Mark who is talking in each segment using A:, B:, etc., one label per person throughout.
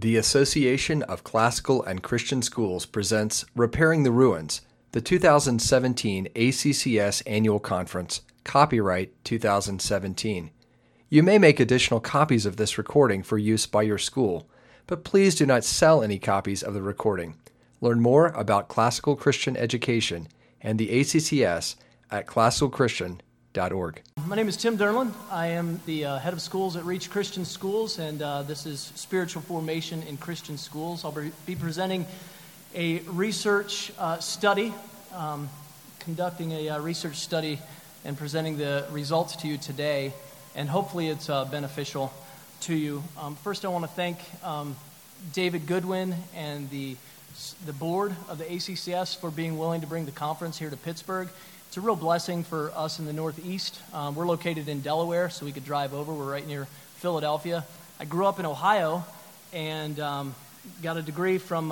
A: The Association of Classical and Christian Schools presents Repairing the Ruins, the 2017 ACCS Annual Conference, copyright 2017. You may make additional copies of this recording for use by your school, but please do not sell any copies of the recording. Learn more about classical Christian education and the ACCS at classicalchristian.org.
B: My name is Tim Dernland. I am the head of schools at Reach Christian Schools, and this is Spiritual Formation in Christian Schools. I'll be presenting a research study, conducting a research study and presenting the results to you today, and hopefully it's beneficial to you. First, I want to thank David Goodwin and the board of the ACCS for being willing to bring the conference here to Pittsburgh. It's a real blessing for us in the Northeast. We're located in Delaware, so we could drive over. We're right near Philadelphia. I grew up in Ohio and got a degree from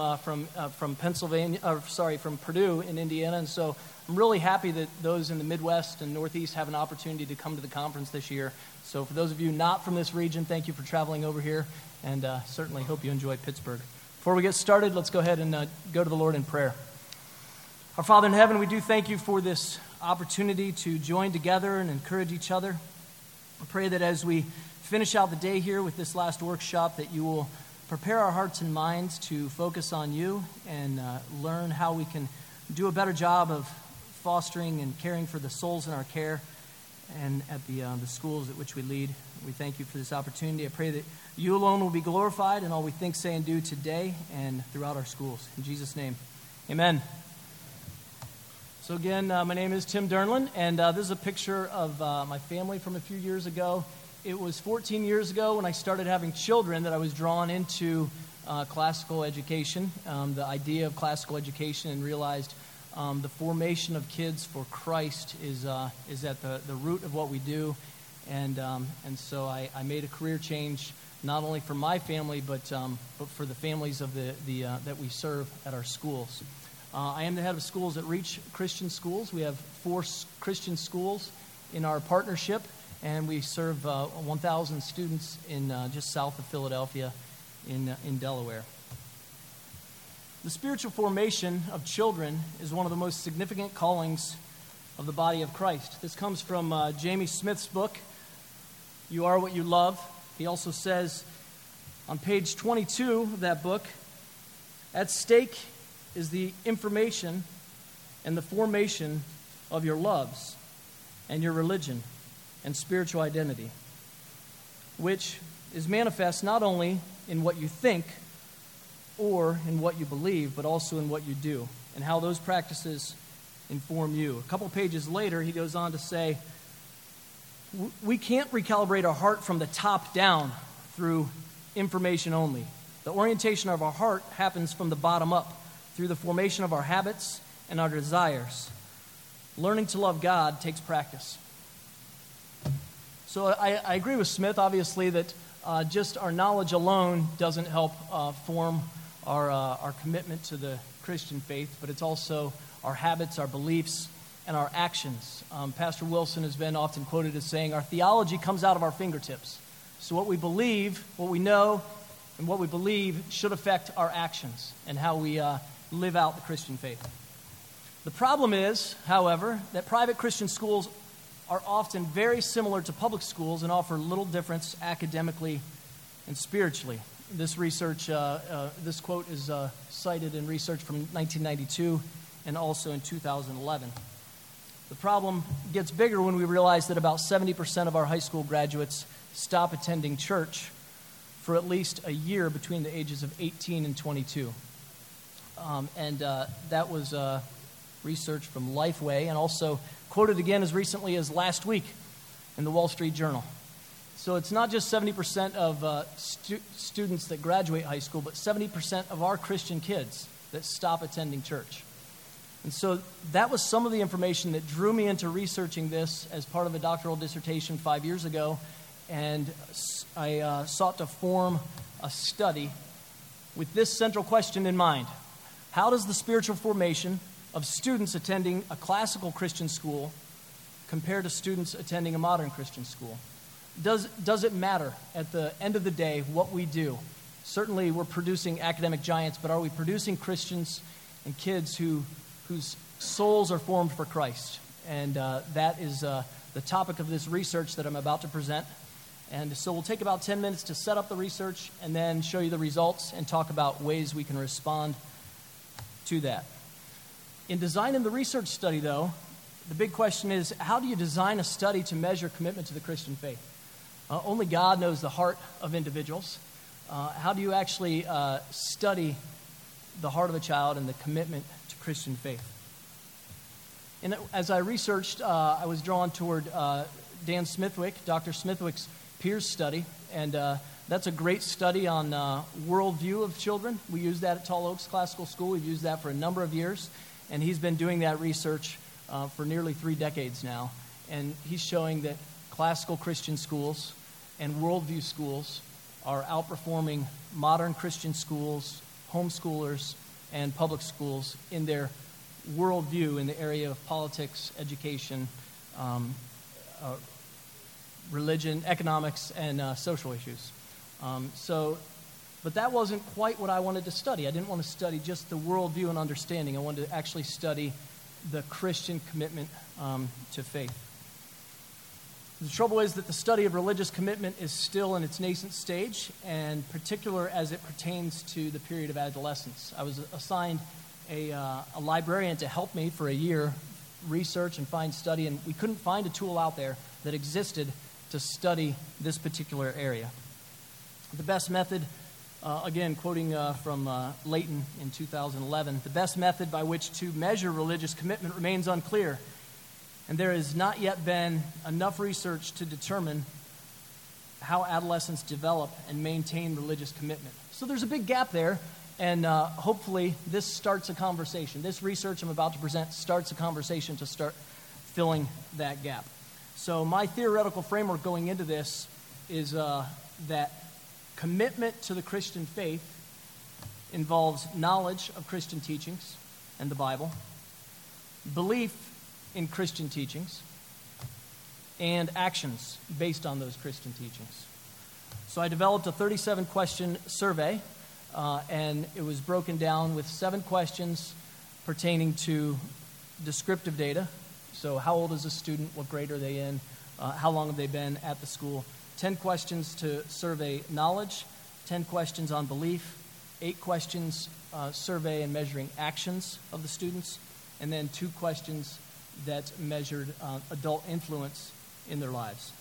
B: Purdue in Indiana, and so I'm really happy that those in the Midwest and Northeast have an opportunity to come to the conference this year. So for those of you not from this region, thank you for traveling over here, and certainly hope you enjoy Pittsburgh. Before we get started, let's go ahead and go to the Lord in prayer. Our Father in heaven, we do thank you for this opportunity to join together and encourage each other. I pray that as we finish out the day here with this last workshop, that you will prepare our hearts and minds to focus on you and learn how we can do a better job of fostering and caring for the souls in our care and at the schools at which we lead. We thank you for this opportunity. I pray that you alone will be glorified in all we think, say, and do today and throughout our schools. In Jesus' name, amen. So again, my name is Tim Dernland, and this is a picture of my family from a few years ago. It was 14 years ago when I started having children that I was drawn into classical education, the idea of classical education, and realized the formation of kids for Christ is at the root of what we do. And so I made a career change, not only for my family, but for the families of the that we serve at our schools. I am the head of schools at Reach Christian Schools. We have 4 Christian schools in our partnership, and we serve 1,000 students in just south of Philadelphia in Delaware. The spiritual formation of children is one of the most significant callings of the body of Christ. This comes from Jamie Smith's book, You Are What You Love. He also says on page 22 of that book, at stake is the information and the formation of your loves and your religion and spiritual identity, which is manifest not only in what you think or in what you believe, but also in what you do and how those practices inform you. A couple pages later, he goes on to say, we can't recalibrate our heart from the top down through information only. The orientation of our heart happens from the bottom up, through the formation of our habits and our desires. Learning to love God takes practice. So I agree with Smith, obviously, that just our knowledge alone doesn't help form our commitment to the Christian faith, but it's also our habits, our beliefs, and our actions. Pastor Wilson has been often quoted as saying, our theology comes out of our fingertips. So what we believe, what we know, and what we believe should affect our actions and how we live out the Christian faith. The problem is, however, that private Christian schools are often very similar to public schools and offer little difference academically and spiritually. This research, this quote is cited in research from 1992 and also in 2011. The problem gets bigger when we realize that about 70% of our high school graduates stop attending church for at least a year between the ages of 18 and 22. That was research from Lifeway, and also quoted again as recently as last week in the Wall Street Journal. So it's not just 70% of students that graduate high school, but 70% of our Christian kids that stop attending church. And so that was some of the information that drew me into researching this as part of a doctoral dissertation 5 years ago, and I sought to form a study with this central question in mind. How does the spiritual formation of students attending a classical Christian school compare to students attending a modern Christian school? Does it matter at the end of the day what we do? certainly we're producing academic giants, but are we producing Christians and kids whose souls are formed for Christ? And that is the topic of this research that I'm about to present. And so we'll take about 10 minutes to set up the research and then show you the results and talk about ways we can respond to that. In designing the research study, though, the big question is, how do you design a study to measure commitment to the Christian faith? Only God knows the heart of individuals. How do you actually study the heart of a child and the commitment to Christian faith? And as I researched, I was drawn toward Dan Smithwick, Dr. Smithwick's Peers study, and that's a great study on worldview of children. We use that at Tall Oaks Classical School. We've used that for a number of years, and he's been doing that research for nearly 3 decades now. And he's showing that classical Christian schools and worldview schools are outperforming modern Christian schools, homeschoolers, and public schools in their worldview in the area of politics, education, religion, economics, and social issues. But that wasn't quite what I wanted to study. I didn't want to study just the worldview and understanding. I wanted to actually study the Christian commitment to faith. The trouble is that the study of religious commitment is still in its nascent stage, and particular as it pertains to the period of adolescence. I was assigned a librarian to help me for a year research and find study, and we couldn't find a tool out there that existed to study this particular area. The best method, again quoting from Layton in 2011, the best method by which to measure religious commitment remains unclear, and there has not yet been enough research to determine how adolescents develop and maintain religious commitment. So there's a big gap there, and hopefully this starts a conversation. This research I'm about to present starts a conversation to start filling that gap. So my theoretical framework going into this is that commitment to the Christian faith involves knowledge of Christian teachings and the Bible, belief in Christian teachings, and actions based on those Christian teachings. So I developed a 37-question survey, and it was broken down with 7 questions pertaining to descriptive data. So how old is a student? What grade are they in? How long have they been at the school? 10 questions to survey knowledge, 10 questions on belief, 8 questions survey and measuring actions of the students, and then 2 questions that measured adult influence in their lives.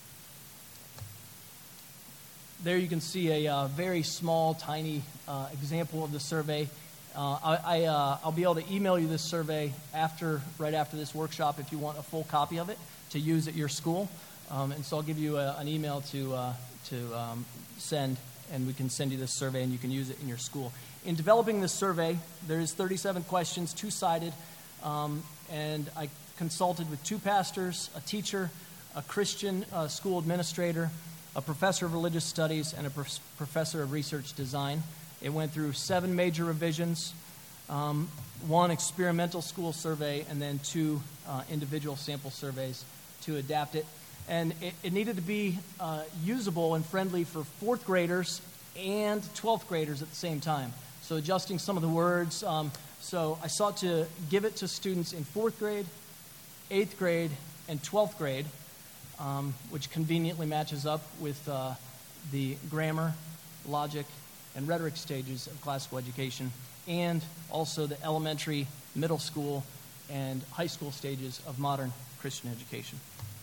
B: There you can see a very small, tiny example of the survey. I'll be able to email you this survey right after this workshop if you want a full copy of it to use at your school. And so I'll give you an email to send, and we can send you this survey and you can use it in your school. In developing this survey, there is 37 questions, 2-sided, and I consulted with 2 pastors, a teacher, a Christian school administrator, a professor of religious studies, and a professor of research design. It went through 7 major revisions, 1 experimental school survey, and then 2 individual sample surveys to adapt it. And it needed to be usable and friendly for 4th graders and 12th graders at the same time. So adjusting some of the words. So I sought to give it to students in 4th grade, 8th grade, and 12th grade, which conveniently matches up with the grammar, logic, and rhetoric stages of classical education, and also the elementary, middle school, and high school stages of modern Christian education.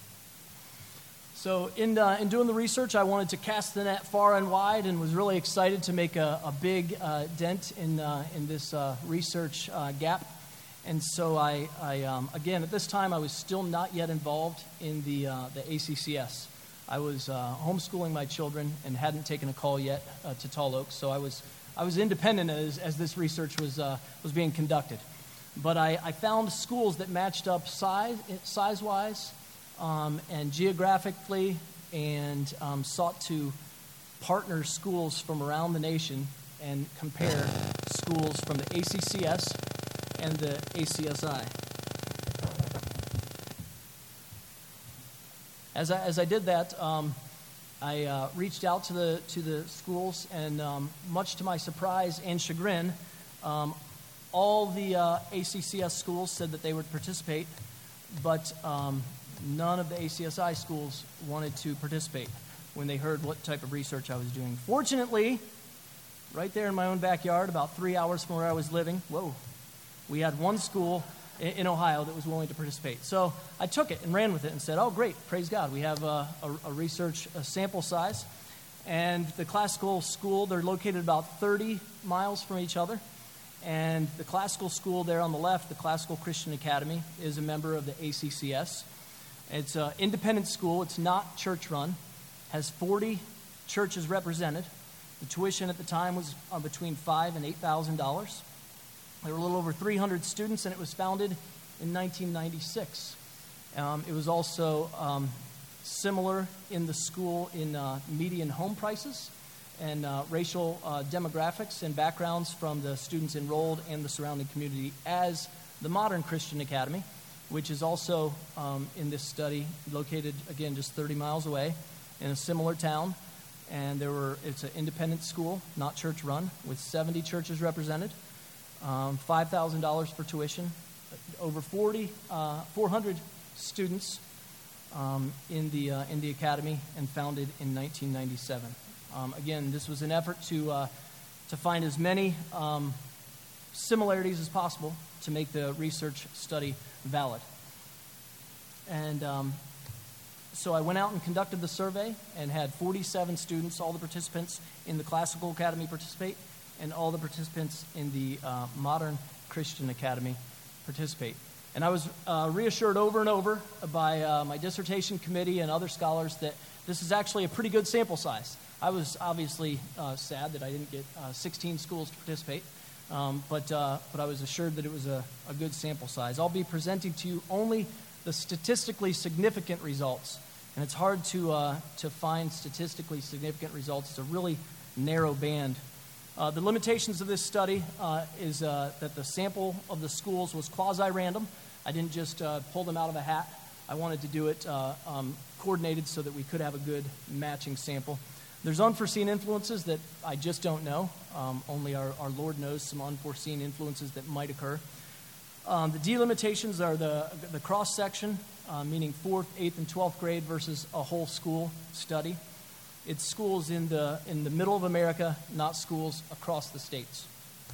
B: So in doing the research, I wanted to cast the net far and wide and was really excited to make a big dent in this research gap. And so I again, at this time, I was still not yet involved in the ACCS. I was homeschooling my children and hadn't taken a call yet to Tall Oaks, so I was independent as this research was being conducted. But I found schools that matched up size-wise and geographically, and sought to partner schools from around the nation and compare schools from the ACCS and the ACSI. As I did that, I reached out to the schools, and much to my surprise and chagrin, all the ACCS schools said that they would participate, but none of the ACSI schools wanted to participate when they heard what type of research I was doing. Fortunately, right there in my own backyard, about 3 hours from where I was living, we had one school in Ohio that was willing to participate. So I took it and ran with it and said, oh, great, praise God. We have a research sample size. And the classical school, they're located about 30 miles from each other. And the classical school there on the left, the Classical Christian Academy, is a member of the ACCS. It's an independent school. It's not church-run. Has 40 churches represented. The tuition at the time was between $5,000 and $8,000. There were a little over 300 students, and it was founded in 1996. It was also similar in the school in median home prices and racial demographics and backgrounds from the students enrolled and the surrounding community as the Modern Christian Academy, which is also in this study located, again, just 30 miles away in a similar town. And it's an independent school, not church-run, with 70 churches represented. $5,000 for tuition, over 400 students in the academy, and founded in 1997. Again, this was an effort to find as many similarities as possible to make the research study valid. And so I went out and conducted the survey and had 47 students, all the participants in the Classical Academy participate, and all the participants in the Modern Christian Academy participate. And I was reassured over and over by my dissertation committee and other scholars that this is actually a pretty good sample size. I was obviously sad that I didn't get 16 schools to participate, but I was assured that it was a good sample size. I'll be presenting to you only the statistically significant results, and it's hard to find statistically significant results. It's a really narrow band. The limitations of this study is that the sample of the schools was quasi-random. I didn't just pull them out of a hat. I wanted to do it coordinated so that we could have a good matching sample. There's unforeseen influences that I just don't know. Only our Lord knows some unforeseen influences that might occur. The delimitations are the cross-section, meaning 4th, 8th, and 12th grade versus a whole school study. It's schools in the middle of America, not schools across the states.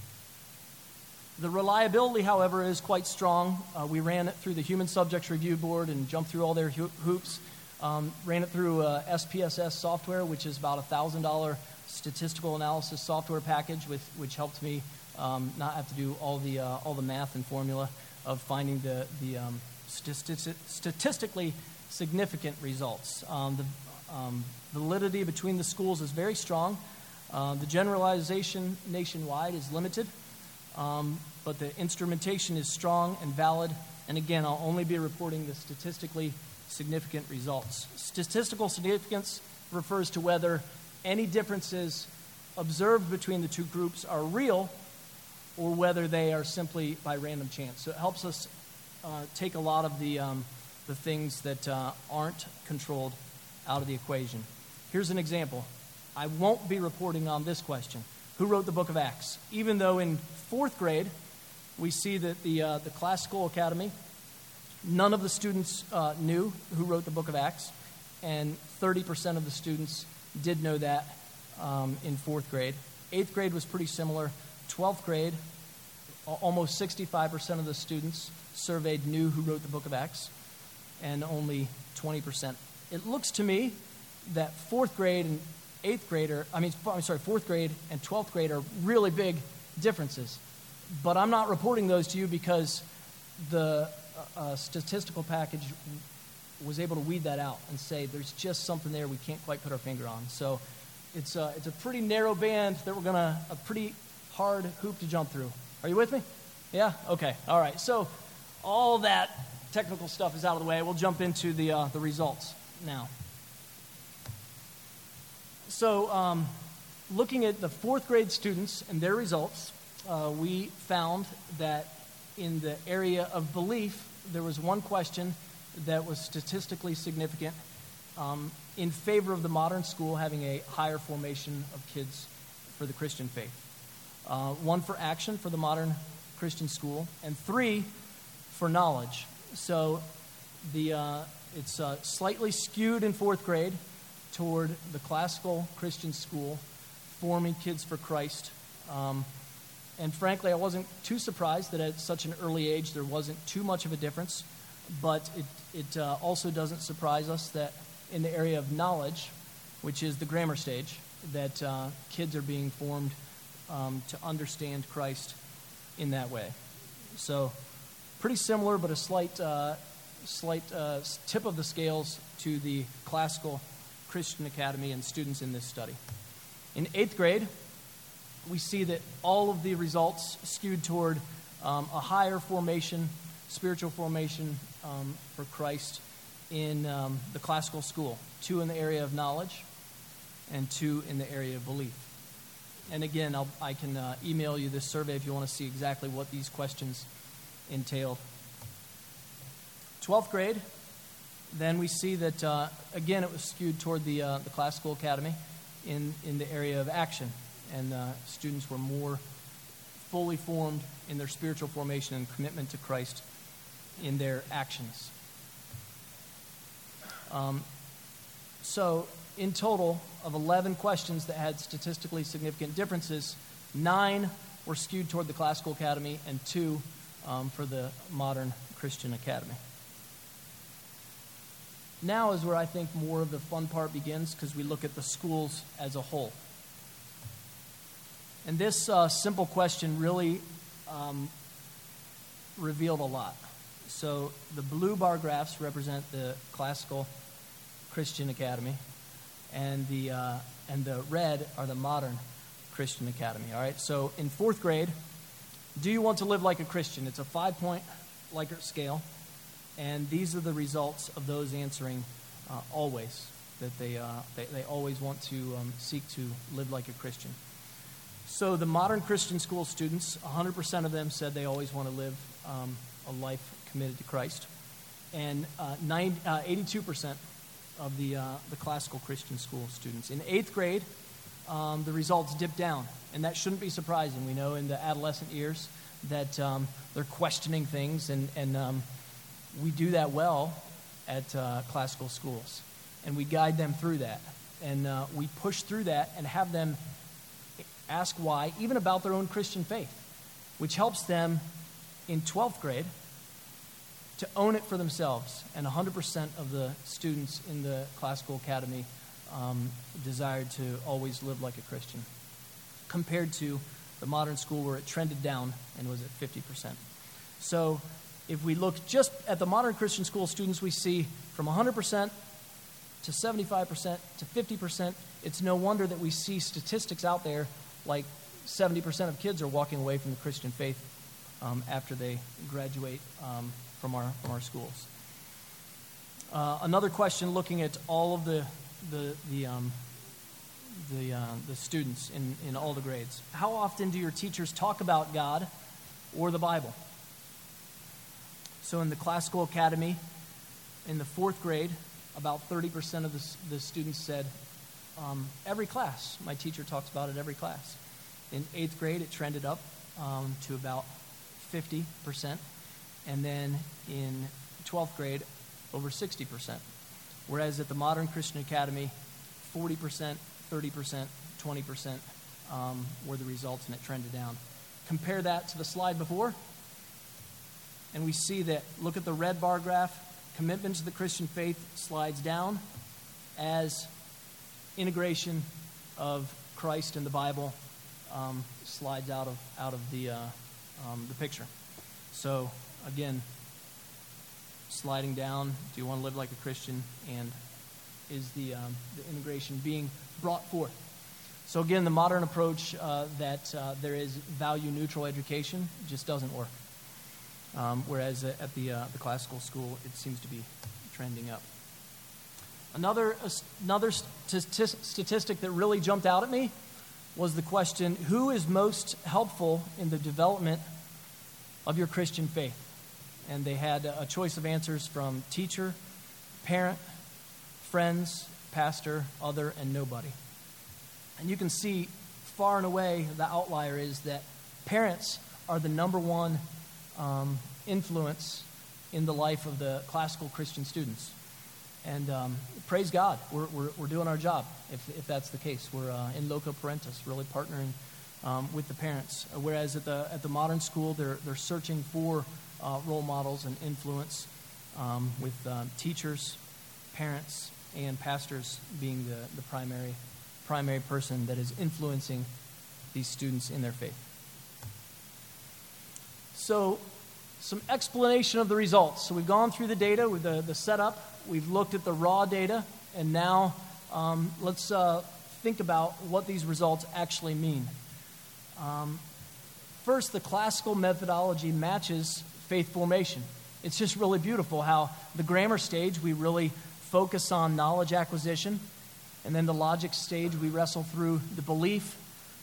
B: The reliability, however, is quite strong. We ran it through the Human Subjects Review Board and jumped through all their hoops. Ran it through SPSS software, which is about a $1,000 statistical analysis software package, which helped me not have to do all the math and formula of finding the statistically significant results. The validity between the schools is very strong. The generalization nationwide is limited, but the instrumentation is strong and valid. And again, I'll only be reporting the statistically significant results. Statistical significance refers to whether any differences observed between the two groups are real or whether they are simply by random chance. So it helps us take a lot of the things that aren't controlled out of the equation. Here's an example. I won't be reporting on this question. Who wrote the book of Acts? Even though in 4th grade, we see that the Classical Academy, none of the students knew who wrote the book of Acts, and 30% of the students did know that in 4th grade. 8th grade was pretty similar. 12th grade, almost 65% of the students surveyed knew who wrote the book of Acts, and only 20%. It looks to me that 4th grade and 4th grade and 12th grade are really big differences. But I'm not reporting those to you because the statistical package was able to weed that out and say there's just something there we can't quite put our finger on. So it's a pretty narrow band that a pretty hard hoop to jump through. Are you with me? Yeah? Okay. All right. So all that technical stuff is out of the way. We'll jump into the results now. So looking at the 4th grade students and their results, we found that in the area of belief, there was one question that was statistically significant, in favor of the modern school having a higher formation of kids for the Christian faith. 1 for action for the modern Christian school, and 3 for knowledge. So it's slightly skewed in 4th grade toward the classical Christian school, forming kids for Christ. And frankly, I wasn't too surprised that at such an early age there wasn't too much of a difference, but it also doesn't surprise us that in the area of knowledge, which is the grammar stage, that kids are being formed to understand Christ in that way. So pretty similar, but a slight tip of the scales to the classical Christian academy and students in this study. In 8th grade, we see that all of the results skewed toward a higher formation, spiritual formation for Christ in the classical school. 2 in the area of knowledge and 2 in the area of belief. And again, I can email you this survey if you want to see exactly what these questions entailed. 12th grade, then we see that, again, it was skewed toward the classical academy in the area of action. And students were more fully formed in their spiritual formation and commitment to Christ in their actions. So, in total, of 11 questions that had statistically significant differences, 9 were skewed toward the classical academy and 2 for the modern Christian academy. Now is where I think more of the fun part begins, because we look at the schools as a whole. And this simple question really revealed a lot. So the blue bar graphs represent the classical Christian academy, and the red are the modern Christian academy. All right. So in 4th grade, do you want to live like a Christian? It's a 5-point Likert scale, and these are the results of those answering always, that they always want to seek to live like a Christian. So the modern Christian school students, 100% of them said they always want to live a life committed to Christ. And 82% of the classical Christian school students. In 8th grade, the results dipped down. And that shouldn't be surprising. We know in the adolescent years that they're questioning things, and we do that well at classical schools. And we guide them through that. And we push through that and have them ask why, even about their own Christian faith, which helps them in 12th grade to own it for themselves. And 100% of the students in the classical academy desired to always live like a Christian, compared to the modern school where it trended down and was at 50%. So if we look just at the modern Christian school students, we see from 100% to 75% to 50%. It's no wonder that we see statistics out there like 70% of kids are walking away from the Christian faith after they graduate from our schools. Another question, looking at all of the students in all the grades. How often do your teachers talk about God or the Bible? So in the classical academy, in the 4th grade, about 30% of the students said, every class, my teacher talks about it every class. In 8th grade, it trended up to about 50%. And then in 12th grade, over 60%. Whereas at the modern Christian academy, 40%, 30%, 20% were the results, and it trended down. Compare that to the slide before, and we see that, look at the red bar graph, commitment to the Christian faith slides down as integration of Christ and the Bible slides out of the picture. So again, sliding down. Do you want to live like a Christian? And is the integration being brought forth? So again, the modern approach that there is value-neutral education just doesn't work. Whereas at the classical school, it seems to be trending up. Another statistic that really jumped out at me was the question, who is most helpful in the development of your Christian faith? And they had a choice of answers from teacher, parent, friends, pastor, other, and nobody. And you can see far and away the outlier is that parents are the number one influence in the life of the classical Christian students. And praise God, we're doing our job if that's the case. We're in loco parentis, really partnering with the parents. Whereas at the modern school, they're searching for role models and influence with teachers, parents, and pastors being the primary person that is influencing these students in their faith. So, some explanation of the results. So we've gone through the data with the setup. We've looked at the raw data, and now let's think about what these results actually mean. First, the classical methodology matches faith formation. It's just really beautiful how the grammar stage, we really focus on knowledge acquisition, and then the logic stage, we wrestle through the belief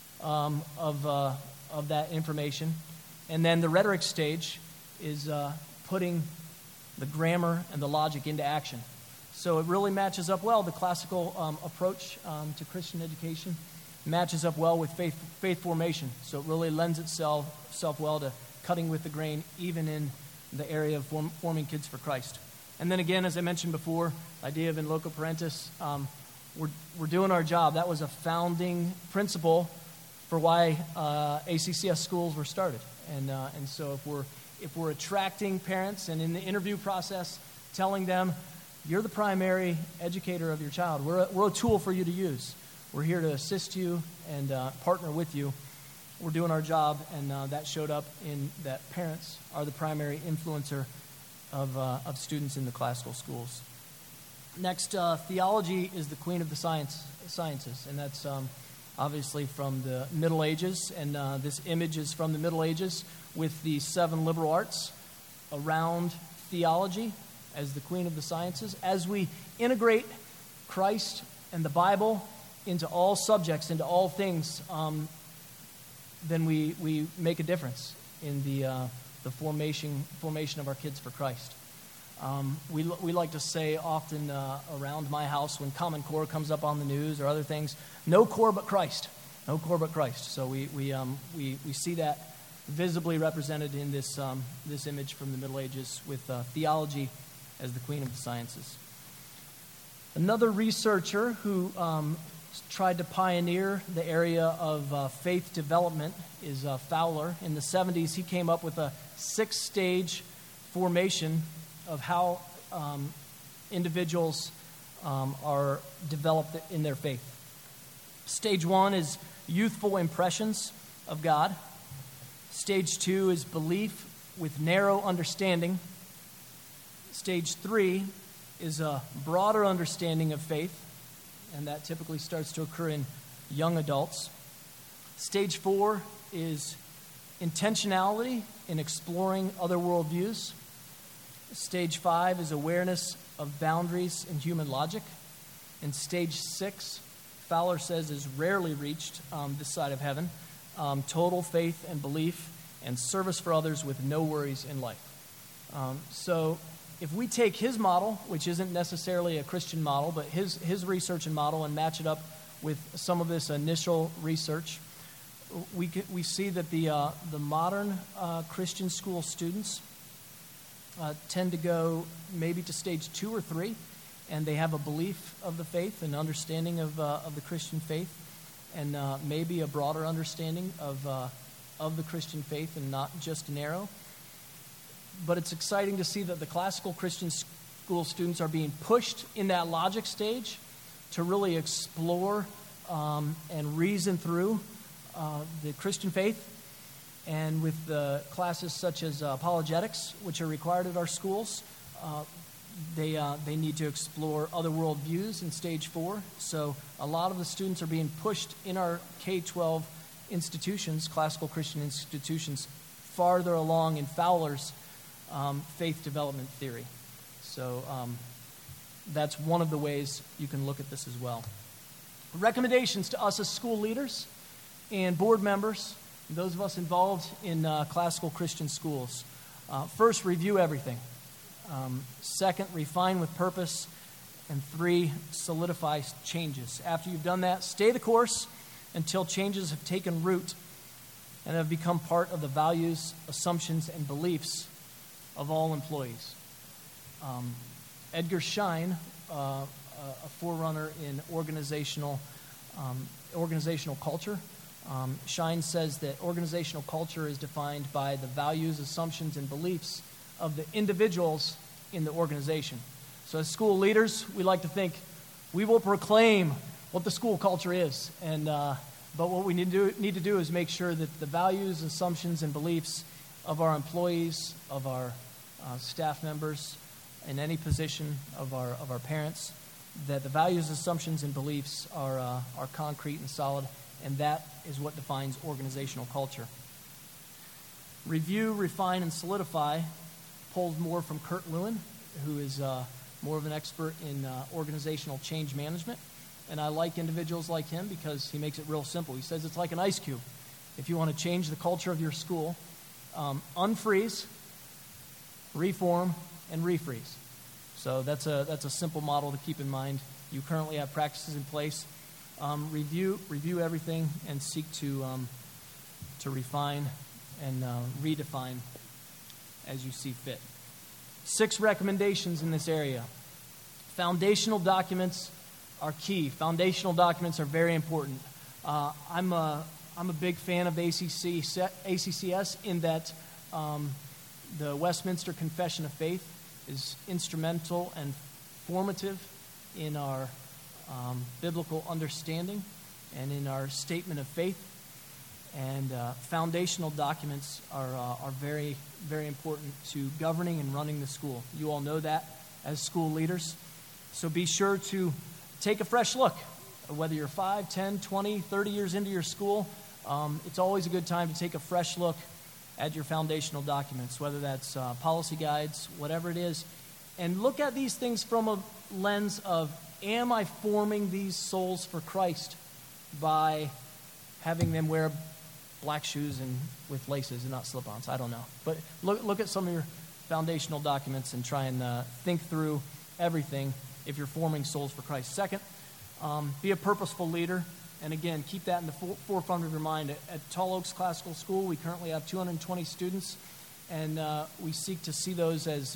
B: of that information, and then the rhetoric stage is putting the grammar and the logic into action. So it really matches up well. The classical approach to Christian education matches up well with faith formation. So it really lends itself well to cutting with the grain, even in the area of forming kids for Christ. And then again, as I mentioned before, the idea of in loco parentis, we're doing our job. That was a founding principle for why ACCS schools were started. And so if we're attracting parents and in the interview process telling them, you're the primary educator of your child, we're a tool for you to use. We're here to assist you and partner with you. We're doing our job, and that showed up in that parents are the primary influencer of students in the classical schools. Next, theology is the queen of the sciences, and that's obviously from the Middle Ages, and this image is from the Middle Ages with the 7 liberal arts around theology as the queen of the sciences. As we integrate Christ and the Bible into all subjects, into all things, then we make a difference in the formation of our kids for Christ. We like to say often around my house when Common Core comes up on the news or other things, no core but Christ. No core but Christ. So we see that visibly represented in this image from the Middle Ages with theology as the queen of the sciences. Another researcher who tried to pioneer the area of faith development is Fowler. In the 70s, he came up with a 6-stage formation of how individuals are developed in their faith. Stage 1 is youthful impressions of God. Stage 2 is belief with narrow understanding. Stage 3 is a broader understanding of faith, and that typically starts to occur in young adults. Stage 4 is intentionality in exploring other worldviews. Stage 5 is awareness of boundaries in human logic. And stage 6, Fowler says, is rarely reached this side of heaven. Total faith and belief and service for others with no worries in life. So if we take his model, which isn't necessarily a Christian model, but his research and model, and match it up with some of this initial research, we see that the modern Christian school students tend to go maybe to stage 2 or 3, and they have a belief of the faith, an understanding of the Christian faith, and maybe a broader understanding of the Christian faith and not just narrow. But it's exciting to see that the classical Christian school students are being pushed in that logic stage to really explore and reason through the Christian faith. And with the classes such as apologetics, which are required at our schools, they need to explore other worldviews in stage 4. So a lot of the students are being pushed in our K-12 institutions, classical Christian institutions, farther along in Fowler's faith development theory. So that's one of the ways you can look at this as well. Recommendations to us as school leaders and board members, those of us involved in classical Christian schools. First, review everything. Second, refine with purpose. And 3, solidify changes. After you've done that, stay the course until changes have taken root and have become part of the values, assumptions, and beliefs of all employees. Edgar Schein, a forerunner in organizational culture, Schein says that organizational culture is defined by the values, assumptions, and beliefs of the individuals in the organization. So as school leaders, we like to think we will proclaim what the school culture is. But what we need to do is make sure that the values, assumptions, and beliefs of our employees, of our staff members, in any position of our parents, that the values, assumptions, and beliefs are concrete and solid, and that is what defines organizational culture. Review, refine, and solidify pulls more from Kurt Lewin, who is more of an expert in organizational change management. And I like individuals like him because he makes it real simple. He says it's like an ice cube. If you want to change the culture of your school, unfreeze, reform, and refreeze. So that's a simple model to keep in mind. You currently have practices in place. Review everything and seek to refine and redefine as you see fit. 6 recommendations in this area. Foundational documents are key. Foundational documents are very important. I'm a big fan of ACCS in that the Westminster Confession of Faith is instrumental and formative in our biblical understanding and in our statement of faith. And foundational documents are very, very important to governing and running the school. You all know that as school leaders. So be sure to take a fresh look. Whether you're 5, 10, 20, 30 years into your school, it's always a good time to take a fresh look at your foundational documents, whether that's policy guides, whatever it is. And look at these things from a lens of, am I forming these souls for Christ by having them wear black shoes and with laces and not slip-ons? I don't know. But look at some of your foundational documents and try and think through everything if you're forming souls for Christ. Second, be a purposeful leader. And again, keep that in the forefront of your mind. At Tall Oaks Classical School, we currently have 220 students, and we seek to see those as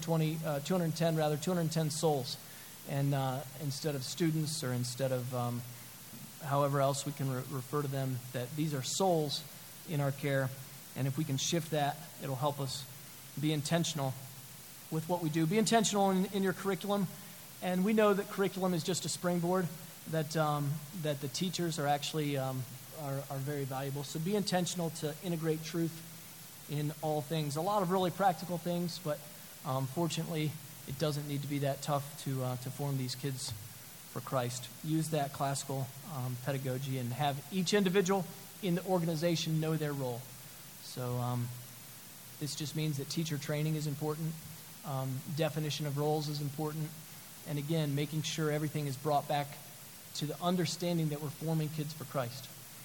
B: 210 souls. And instead of students or instead of however else we can refer to them, that these are souls in our care. And if we can shift that, it'll help us be intentional with what we do. Be intentional in your curriculum. And we know that curriculum is just a springboard, that the teachers are actually are very valuable. So be intentional to integrate truth in all things. A lot of really practical things, but fortunately, it doesn't need to be that tough to form these kids for Christ. Use that classical pedagogy and have each individual in the organization know their role. So this just means that teacher training is important. Definition of roles is important. And again, making sure everything is brought back to the understanding that we're forming kids for Christ.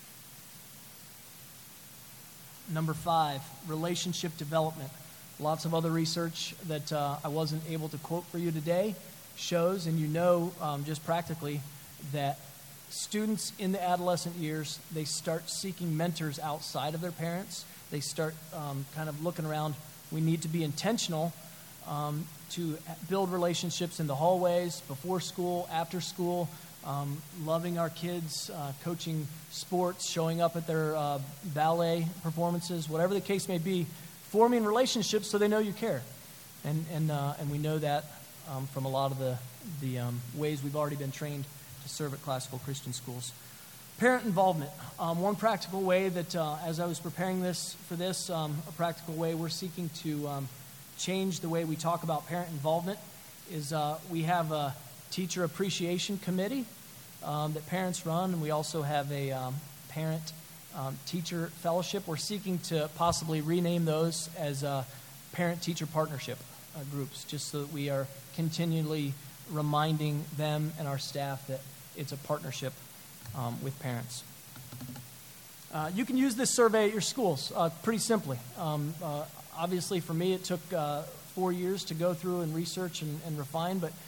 B: Number 5, relationship development. Lots of other research that I wasn't able to quote for you today shows, and you know just practically, that students in the adolescent years, they start seeking mentors outside of their parents. They start kind of looking around. We need to be intentional to build relationships in the hallways, before school, after school, loving our kids, coaching sports, showing up at their ballet performances, whatever the case may be, forming relationships so they know you care. And we know that from a lot of the ways we've already been trained to serve at classical Christian schools. Parent involvement. One practical way that, as I was preparing for this, a practical way we're seeking to change the way we talk about parent involvement is we have a teacher appreciation committee that parents run, and we also have a parent teacher fellowship. We're seeking to possibly rename those as parent-teacher partnership groups, just so that we are continually reminding them and our staff that it's a partnership with parents. You can use this survey at your schools pretty simply. Obviously, for me, it took 4 years to go through and research and refine, but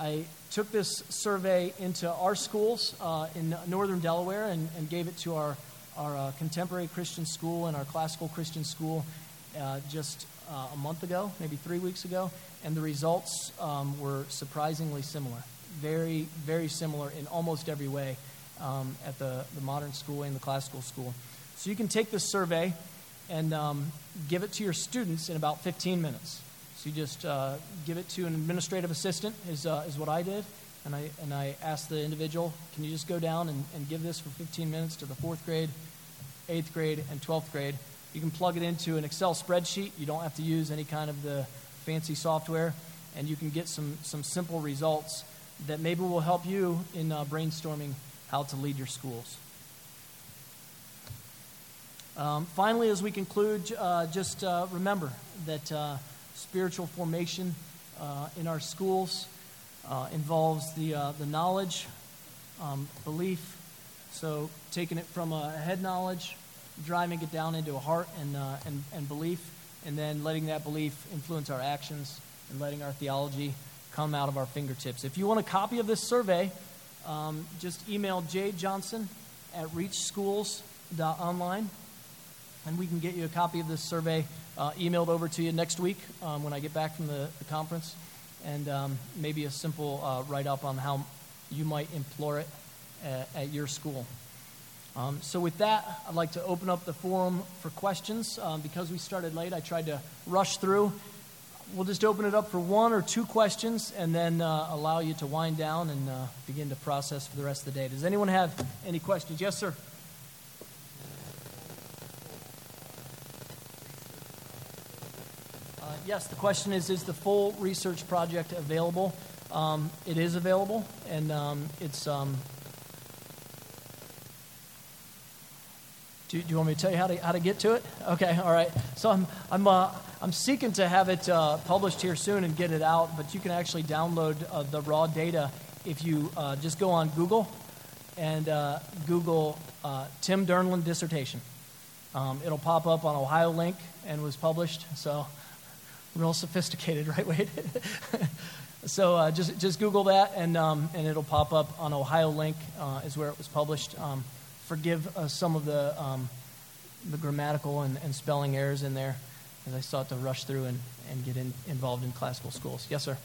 B: I took this survey into our schools in northern Delaware and gave it to our contemporary Christian school and our classical Christian school just a month ago, maybe 3 weeks ago, and the results were surprisingly similar. Very, very similar in almost every way at the modern school and the classical school. So you can take this survey and give it to your students in about 15 minutes. So you just give it to an administrative assistant is what I did, and I asked the individual, can you just go down and give this for 15 minutes to the 4th grade, 8th grade, and 12th grade. You can plug it into an Excel spreadsheet. You don't have to use any kind of the fancy software, and you can get some simple results that maybe will help you in brainstorming how to lead your schools. Finally, as we conclude, just remember that spiritual formation in our schools involves the knowledge, belief. So taking it from a head knowledge, driving it down into a heart and belief, and then letting that belief influence our actions and letting our theology come out of our fingertips. If you want a copy of this survey, just email jjohnson@reachschools.online, and we can get you a copy of this survey emailed over to you next week when I get back from the conference, and maybe a simple write-up on how you might employ it at your school. So with that, I'd like to open up the forum for questions. Because we started late, I tried to rush through. We'll just open it up for 1 or 2 questions and then allow you to wind down and begin to process for the rest of the day. Does anyone have any questions? Yes, sir. Yes, the question is the full research project available? It is available, and it's... Do you want me to tell you how to get to it? Okay, all right. So I'm seeking to have it published here soon and get it out, but you can actually download the raw data if you just go on Google and Google Tim Dernland dissertation. It'll pop up on OhioLink and was published. So real sophisticated, right, Wade? So just Google that and it'll pop up on OhioLink is where it was published. Forgive some of the grammatical and spelling errors in there as I sought to rush through and get involved in classical schools. Yes, sir.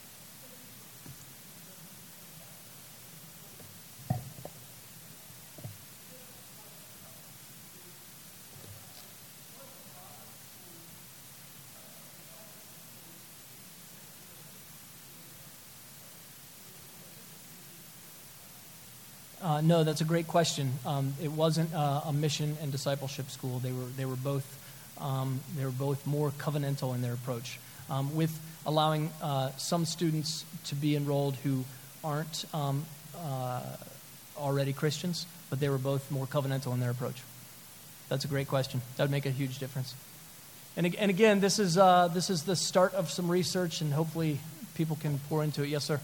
B: No, that's a great question. It wasn't a mission and discipleship school. They were both more covenantal in their approach, with allowing some students to be enrolled who aren't already Christians, but they were both more covenantal in their approach. That's a great question. That would make a huge difference. And again, this is the start of some research, and hopefully people can pour into it. Yes, sir.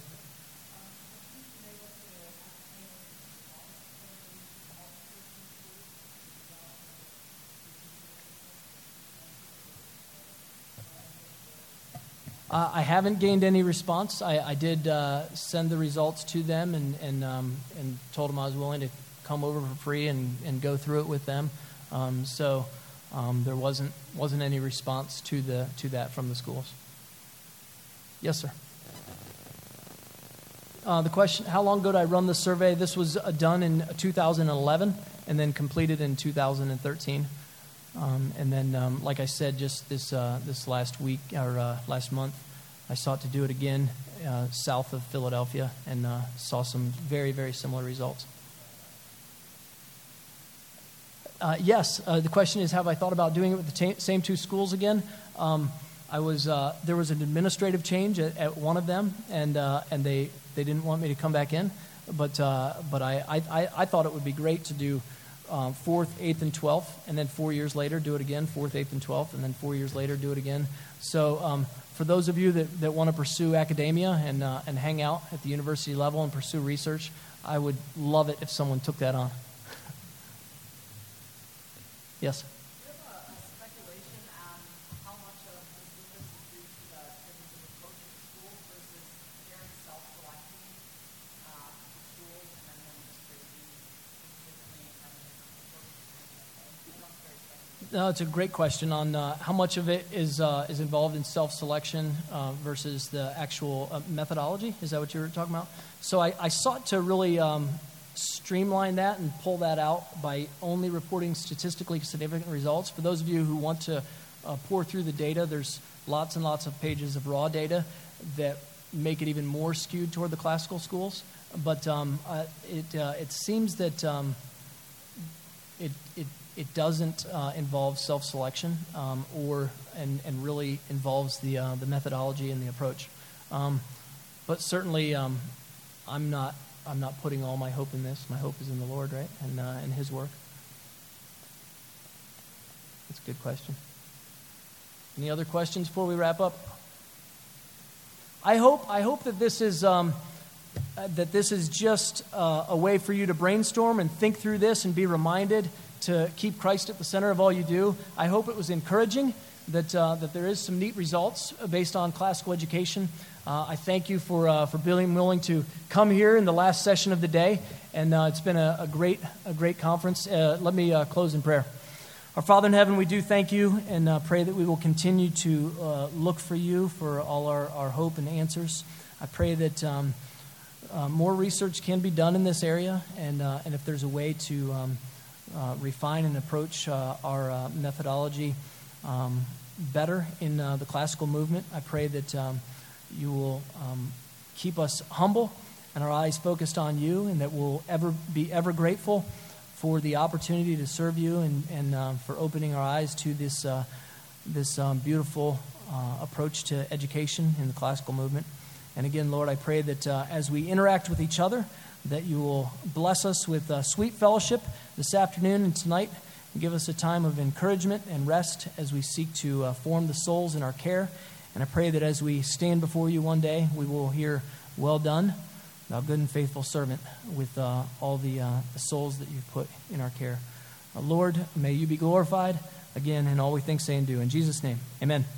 B: I haven't gained any response. I did send the results to them and told them I was willing to come over for free and go through it with them. So there wasn't any response to that from the schools. Yes, sir. The question: how long ago did I run the survey? This was done in 2011 and then completed in 2013. And then, like I said, just this last week or last month, I sought to do it again south of Philadelphia and saw some very, very similar results. Yes, the question is, have I thought about doing it with the same 2 schools again? There was an administrative change at one of them, and they didn't want me to come back in, but I thought it would be great to do 4th, 8th, and 12th, and then 4 years later do it again, 4th, 8th, and 12th, and then 4 years later do it again. So for those of you that want to pursue academia and hang out at the university level and pursue research, I would love it if someone took that on. Yes?
C: Do you have a speculation on how much of this movement is due to the difference in approach to schools versus parents' self-focus
B: No, it's a great question on how much of it is involved in self-selection versus the actual methodology. Is that what you were talking about? So I sought to really streamline that and pull that out by only reporting statistically significant results. For those of you who want to pour through the data, there's lots and lots of pages of raw data that make it even more skewed toward the classical schools. But it seems that it doesn't involve self-selection and really involves the methodology and the approach. But certainly, I'm not putting all my hope in this. My hope is in the Lord, right, and His work. That's a good question. Any other questions before we wrap up? I hope that this is just a way for you to brainstorm and think through this and be reminded to keep Christ at the center of all you do. I hope it was encouraging that there is some neat results based on classical education. I thank you for being willing to come here in the last session of the day, and it's been a great conference. Let me close in prayer. Our Father in heaven, we do thank you and pray that we will continue to look for you for all our hope and answers. I pray that more research can be done in this area, and if there's a way to refine and approach our methodology better in the classical movement, I pray that you will keep us humble and our eyes focused on you, and that we'll be ever grateful for the opportunity to serve you and for opening our eyes to this beautiful approach to education in the classical movement. And again, Lord, I pray that as we interact with each other, that you will bless us with sweet fellowship this afternoon and tonight, and give us a time of encouragement and rest as we seek to form the souls in our care. And I pray that as we stand before you one day, we will hear, "Well done, thou good and faithful servant," with all the souls that you've put in our care. Lord, may you be glorified again in all we think, say, and do. In Jesus' name, amen.